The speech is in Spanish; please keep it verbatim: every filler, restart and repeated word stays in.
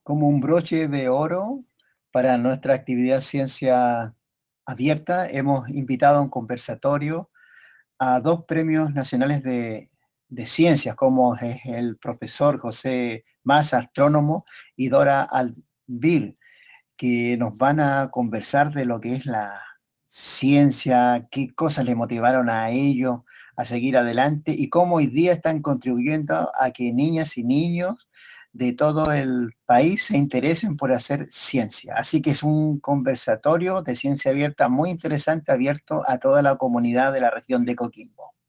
Como un broche de oro para nuestra actividad Ciencia Abierta, hemos invitado a un conversatorio a dos premios nacionales de, de ciencias, como es el profesor José Mas, astrónomo, y Dora Alvir, que nos van a conversar de lo que es la ciencia, qué cosas le motivaron a ellos a seguir adelante y cómo hoy día están contribuyendo a que niñas y niños de todo el país se interesen por hacer ciencia. Así que es un conversatorio de ciencia abierta muy interesante, abierto a toda la comunidad de la región de Coquimbo.